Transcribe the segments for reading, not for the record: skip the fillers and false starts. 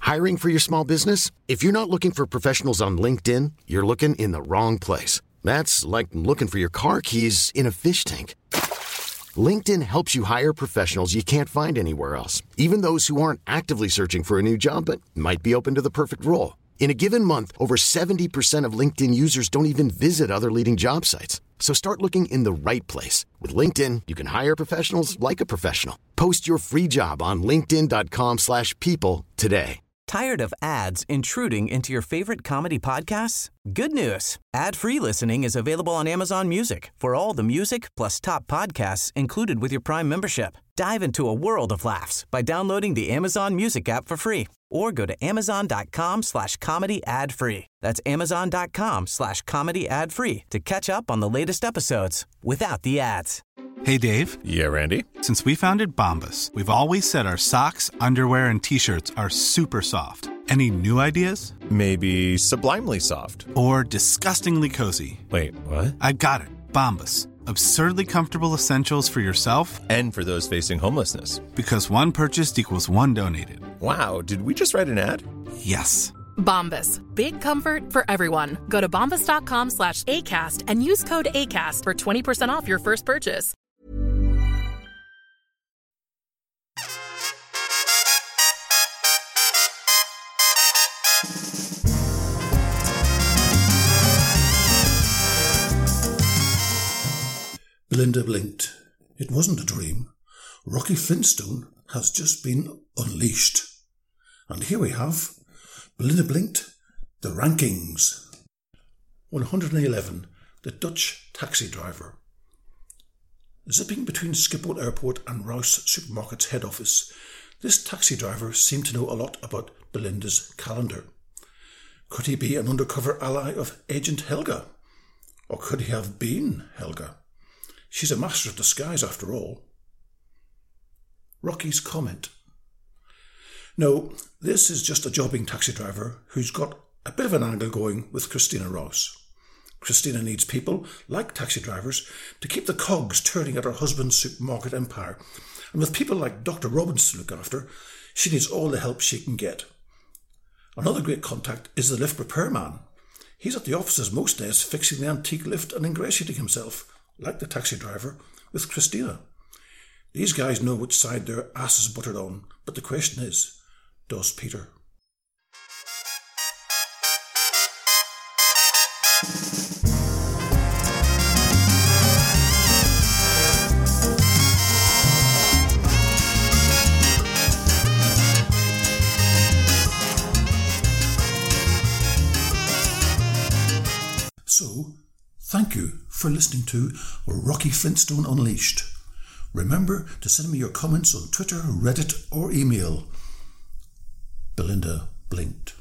Hiring for your small business? If you're not looking for professionals on LinkedIn, you're looking in the wrong place. That's like looking for your car keys in a fish tank. LinkedIn helps you hire professionals you can't find anywhere else, even those who aren't actively searching for a new job but might be open to the perfect role. In a given month, over 70% of LinkedIn users don't even visit other leading job sites. So start looking in the right place. With LinkedIn, you can hire professionals like a professional. Post your free job on linkedin.com/people today. Tired of ads intruding into your favorite comedy podcasts? Good news. Ad-free listening is available on Amazon Music for all the music plus top podcasts included with your Prime membership. Dive into a world of laughs by downloading the Amazon Music app for free or go to amazon.com/comedy ad-free. That's amazon.com/comedy ad-free to catch up on the latest episodes without the ads. Hey, Dave. Yeah, Randy. Since we founded Bombas, we've always said our socks, underwear, and T-shirts are super soft. Any new ideas? Maybe sublimely soft. Or disgustingly cozy. Wait, what? I got it. Bombas. Absurdly comfortable essentials for yourself and for those facing homelessness. Because one purchased equals one donated. Wow, did we just write an ad? Yes. Bombas. Big comfort for everyone. Go to bombas.com/ACAST and use code ACAST for 20% off your first purchase. Belinda blinked. It wasn't a dream. Rocky Flintstone has just been unleashed. And here we have Belinda blinked, the rankings. 111, the Dutch taxi driver. Zipping between Schiphol Airport and Rouse Supermarket's head office, this taxi driver seemed to know a lot about Belinda's calendar. Could he be an undercover ally of Agent Helga? Or could he have been Helga? She's a master of disguise after all. Rocky's comment. No, this is just a jobbing taxi driver who's got a bit of an angle going with Christina Rouse. Christina needs people, like taxi drivers, to keep the cogs turning at her husband's supermarket empire. And with people like Dr. Robbins to look after, she needs all the help she can get. Another great contact is the lift repairman. He's at the offices most days fixing the antique lift and ingratiating himself, like the taxi driver, with Christina. These guys know which side their ass is buttered on, but the question is, does Peter? So, thank you for listening to Rocky Flintstone Unleashed. Remember to send me your comments on Twitter, Reddit, or email. Belinda blinked.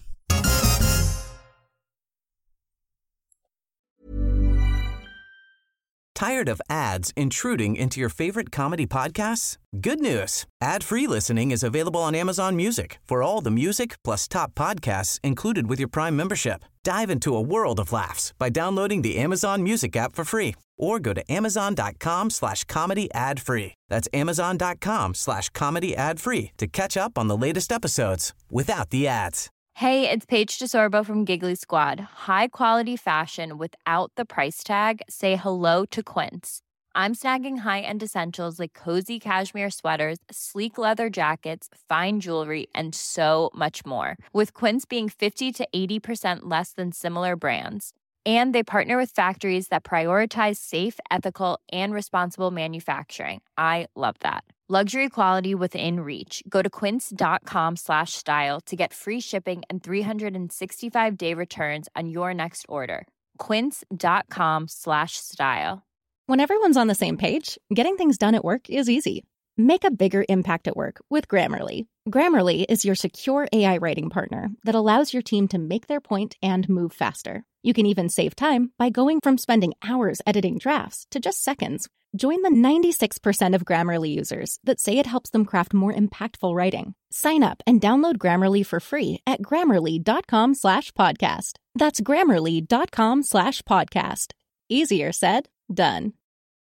Tired of ads intruding into your favorite comedy podcasts? Good news. Ad-free listening is available on Amazon Music for all the music plus top podcasts included with your Prime membership. Dive into a world of laughs by downloading the Amazon Music app for free or go to amazon.com/comedy ad-free. That's amazon.com/comedy ad-free to catch up on the latest episodes without the ads. Hey, it's Paige DeSorbo from Giggly Squad. High quality fashion without the price tag. Say hello to Quince. I'm snagging high-end essentials like cozy cashmere sweaters, sleek leather jackets, fine jewelry, and so much more. With Quince being 50 to 80% less than similar brands. And they partner with factories that prioritize safe, ethical, and responsible manufacturing. I love that. Luxury quality within reach. Go to quince.com/style to get free shipping and 365-day returns on your next order. Quince.com/style. When everyone's on the same page, getting things done at work is easy. Make a bigger impact at work with Grammarly. Grammarly is your secure AI writing partner that allows your team to make their point and move faster. You can even save time by going from spending hours editing drafts to just seconds. Join the 96% of Grammarly users that say it helps them craft more impactful writing. Sign up and download Grammarly for free at Grammarly.com/podcast. That's Grammarly.com/podcast. Easier said, done.